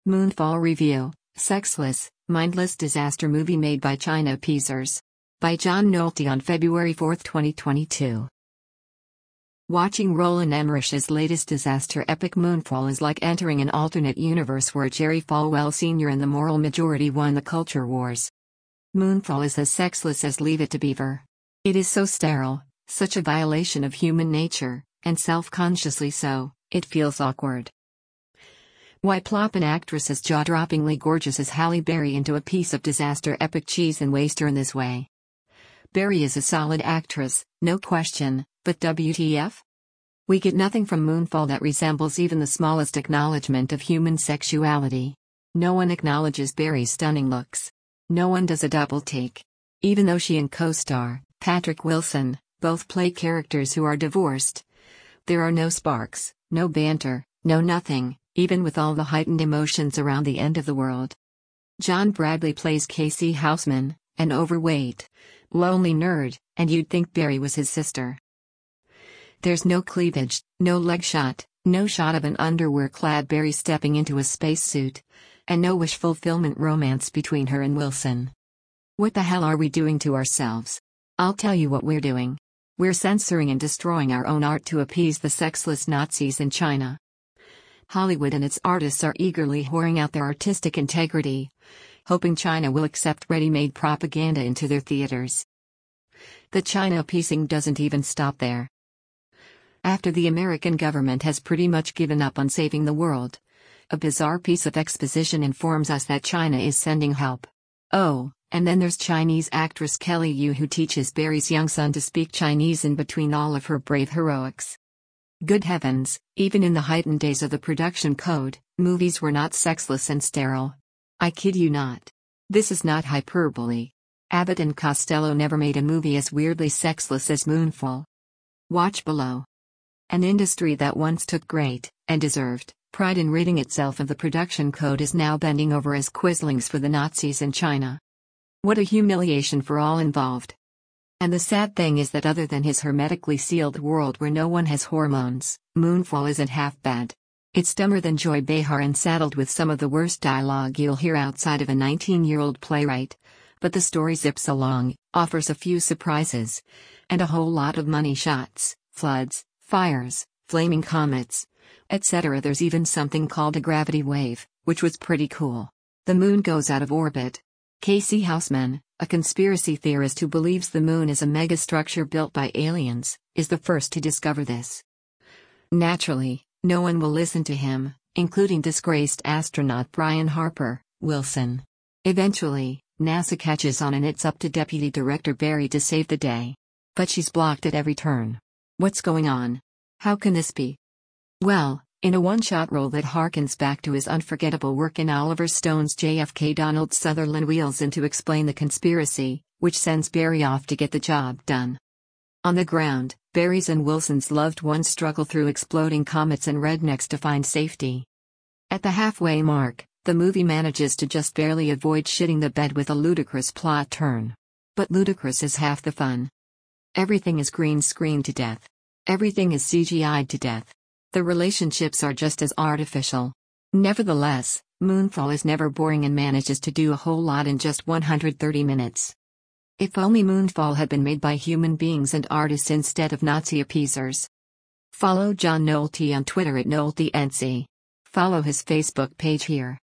Moonfall Review: Sexless, Mindless Disaster Movie Made by China Appeasers. By John Nolte on February 4, 2022. Watching Roland Emmerich's latest disaster epic Moonfall is like entering an alternate universe where Jerry Falwell Sr. and the moral majority won the culture wars. Moonfall is as sexless as Leave It to Beaver. It is so sterile, such a violation of human nature, and self-consciously so, it feels awkward. Why plop an actress as jaw-droppingly gorgeous as Halle Berry into a piece of disaster epic cheese and waste her in this way? Berry is a solid actress, no question, but WTF? We get nothing from Moonfall that resembles even the smallest acknowledgement of human sexuality. No one acknowledges Berry's stunning looks. No one does a double take. Even though she and co-star, Patrick Wilson, both play characters who are divorced. There are no sparks, no banter, no nothing, even with all the heightened emotions around the end of the world. John Bradley plays Casey Houseman, an overweight, lonely nerd, and you'd think Berry was his sister. There's no cleavage, no leg shot, no shot of an underwear-clad Berry stepping into a spacesuit, and no wish fulfillment romance between her and Wilson. What the hell are we doing to ourselves? I'll tell you what we're doing. We're censoring and destroying our own art to appease the sexless Nazis in China. Hollywood and its artists are eagerly whoring out their artistic integrity, hoping China will accept ready-made propaganda into their theaters. The China appeasing doesn't even stop there. After the American government has pretty much given up on saving the world, a bizarre piece of exposition informs us that China is sending help. Oh, and then there's Chinese actress Kelly Yu, who teaches Berry's young son to speak Chinese in between all of her brave heroics. Good heavens, even in the heightened days of the production code, movies were not sexless and sterile. I kid you not. This is not hyperbole. Abbott and Costello never made a movie as weirdly sexless as Moonfall. Watch below. An industry that once took great, and deserved, pride in ridding itself of the production code is now bending over as quislings for the Nazis in China. What a humiliation for all involved. And the sad thing is that other than his hermetically sealed world where no one has hormones, Moonfall isn't half bad. It's dumber than Joy Behar and saddled with some of the worst dialogue you'll hear outside of a 19-year-old playwright. But the story zips along, offers a few surprises, and a whole lot of money shots, floods, fires, flaming comets, etc. There's even something called a gravity wave, which was pretty cool. The moon goes out of orbit. Casey Houseman, a conspiracy theorist who believes the moon is a megastructure built by aliens, is the first to discover this. Naturally, no one will listen to him, including disgraced astronaut Brian Harper, Wilson. Eventually, NASA catches on and it's up to Deputy Director Berry to save the day. But she's blocked at every turn. What's going on? How can this be? Well, in a one-shot role that harkens back to his unforgettable work in Oliver Stone's JFK, Donald Sutherland wheels in to explain the conspiracy, which sends Berry off to get the job done. On the ground, Berry's and Wilson's loved ones struggle through exploding comets and rednecks to find safety. At the halfway mark, the movie manages to just barely avoid shitting the bed with a ludicrous plot turn. But ludicrous is half the fun. Everything is green screened to death. Everything is CGI'd to death. The relationships are just as artificial. Nevertheless, Moonfall is never boring and manages to do a whole lot in just 130 minutes. If only Moonfall had been made by human beings and artists instead of Nazi appeasers. Follow John Nolte on Twitter at NolteNC. Follow his Facebook page here.